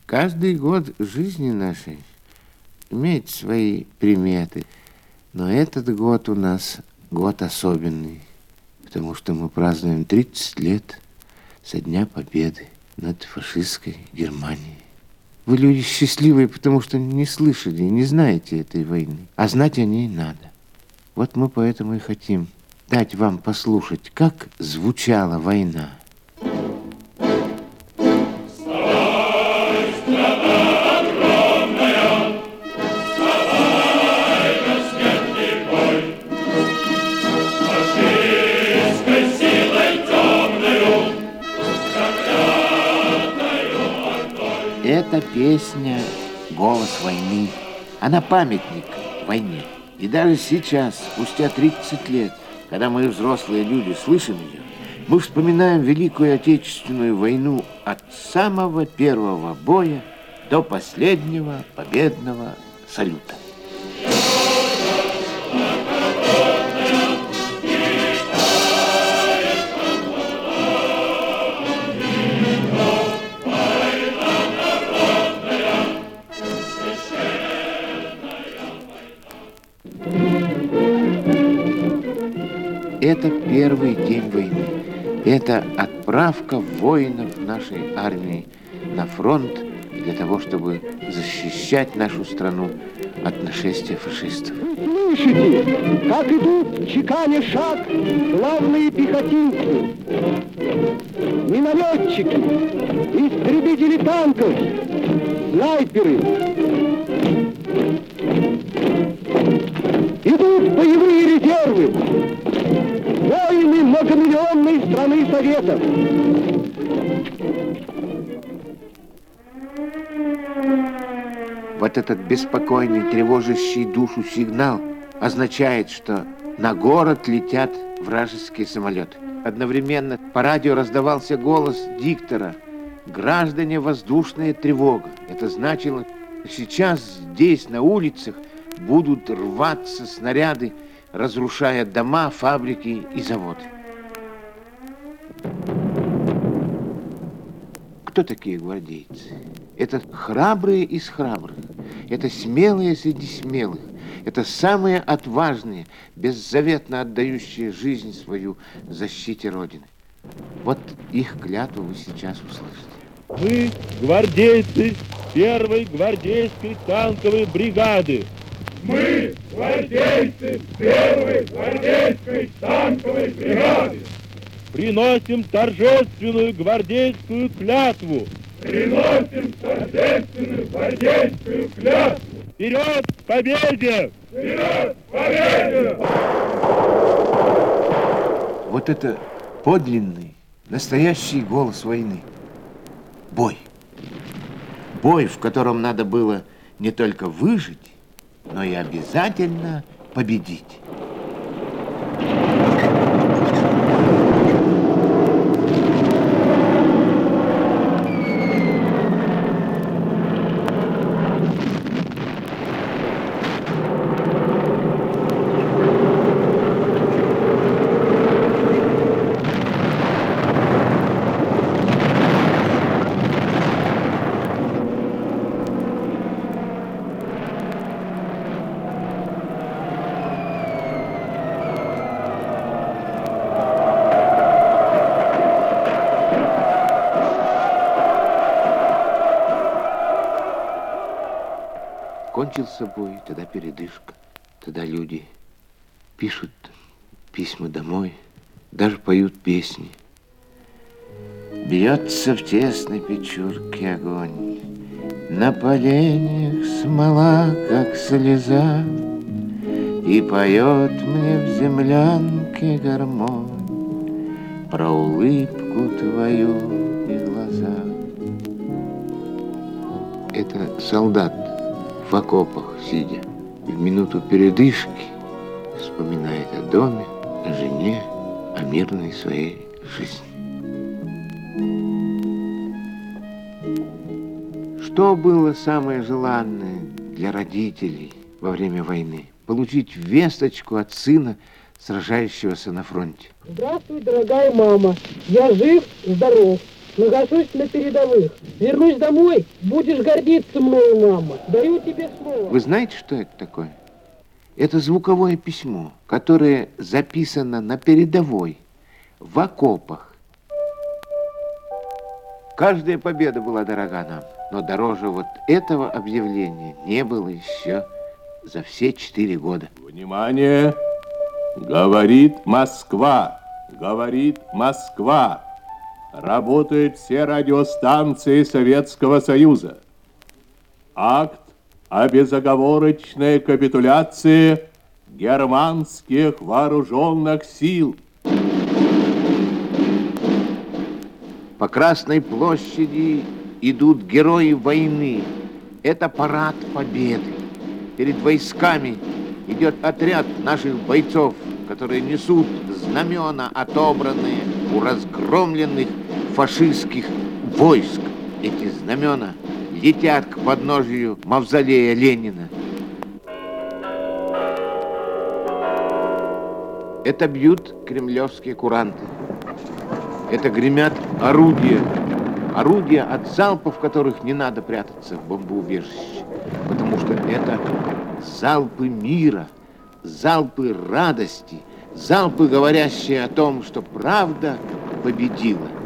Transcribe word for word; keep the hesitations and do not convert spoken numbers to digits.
Каждый год жизни нашей имеет свои приметы, но этот год у нас год особенный, потому что мы празднуем тридцать лет со дня победы над фашистской Германией. Вы люди счастливые, потому что не слышали, не знаете этой войны, а знать о ней надо. Вот мы поэтому и хотим дать вам послушать, как звучала война. Эта песня «Голос войны». Она памятник войне. И даже сейчас, спустя тридцать лет, когда мы, взрослые люди, слышим ее, мы вспоминаем Великую Отечественную войну от самого первого боя до последнего победного салюта. Это первый день войны. Это отправка воинов нашей армии на фронт для того, чтобы защищать нашу страну от нашествия фашистов. Слышите, как идут, чеканя шаг, главные пехотинцы, минометчики, истребители танков, снайперы. Идут боевые резервы. Воины многомиллионной страны Советов. Вот этот беспокойный, тревожащий душу сигнал означает, что на город летят вражеские самолеты. Одновременно по радио раздавался голос диктора: «Граждане, воздушная тревога». Это значило, сейчас здесь, на улицах, будут рваться снаряды, разрушая дома, фабрики и заводы. Кто такие гвардейцы? Это храбрые из храбрых, это смелые среди смелых, это самые отважные, беззаветно отдающие жизнь свою защите Родины. Вот их клятву вы сейчас услышите. Мы гвардейцы первой гвардейской танковой бригады. Мы гвардейцы первой гвардейской танковой бригады. Приносим торжественную гвардейскую клятву. Приносим торжественную гвардейскую клятву. Вперед к победе! Вперед к победе! Вот это подлинный, настоящий голос войны. Бой. Бой, в котором надо было не только выжить, но и обязательно победить. Кончился бой, тогда передышка, тогда люди пишут письма домой, даже поют песни. Бьется в тесной печурке огонь, на поленьях смола, как слеза, и поет мне в землянке гармонь про улыбку твою и глаза. Это солдат в окопах сидя, в минуту передышки вспоминает о доме, о жене, о мирной своей жизни. Что было самое желанное для родителей во время войны? Получить весточку от сына, сражающегося на фронте. Здравствуй, дорогая мама. Я жив, здоров. Нахожусь на передовых. Вернусь домой, будешь гордиться мною, мама. Даю тебе слово. Вы знаете, что это такое? Это звуковое письмо, которое записано на передовой, в окопах. Каждая победа была дорога нам, но дороже вот этого объявления не было еще за все четыре года. Внимание! Говорит Москва! Говорит Москва! Работают все радиостанции Советского Союза. Акт о безоговорочной капитуляции германских вооруженных сил. По Красной площади идут герои войны. Это парад победы. Перед войсками идет отряд наших бойцов, которые несут знамена, отобранные у разгромленных фашистских войск. Эти знамена летят к подножию мавзолея Ленина. Это бьют кремлевские куранты. Это гремят орудия. Орудия, от залпов которых не надо прятаться в бомбоубежище. Потому что это залпы мира, залпы радости, залпы, говорящие о том, что правда победила.